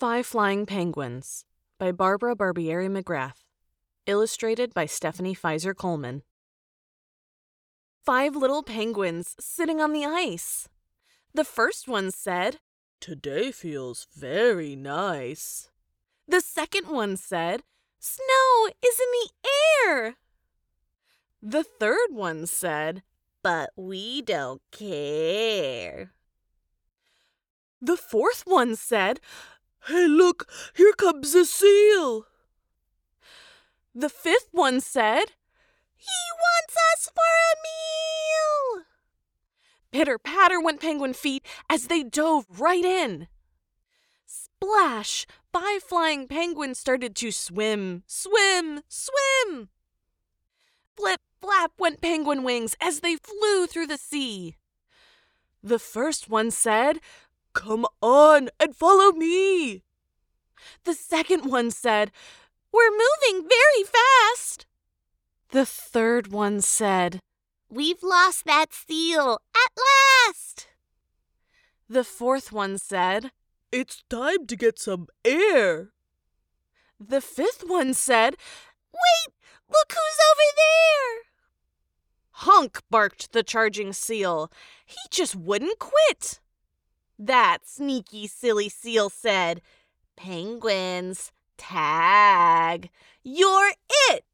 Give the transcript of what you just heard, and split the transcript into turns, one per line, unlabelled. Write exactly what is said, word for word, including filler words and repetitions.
Five Flying Penguins by Barbara Barbieri McGrath. Illustrated by Stephanie Pfizer Coleman. Five little penguins sitting on the ice. The first one said, "Today feels very nice." The second one said, "Snow is in the air." The third one said, "But we don't care." The fourth one said, "Hey, look, here comes a seal." The fifth one said, "He wants us for a meal." Pitter-patter went penguin feet as they dove right in. Splash! Five flying penguins started to swim, swim, swim. Flip-flap went penguin wings as they flew through the sea. The first one said, "Come on and follow me." The second one said, "We're moving very fast." The third one said, "We've lost that seal at last." The fourth one said, "It's time to get some air." The fifth one said, "Wait, look who's over there." "Honk," barked the charging seal. He just wouldn't quit. That sneaky, silly seal said, "Penguins, tag. You're it."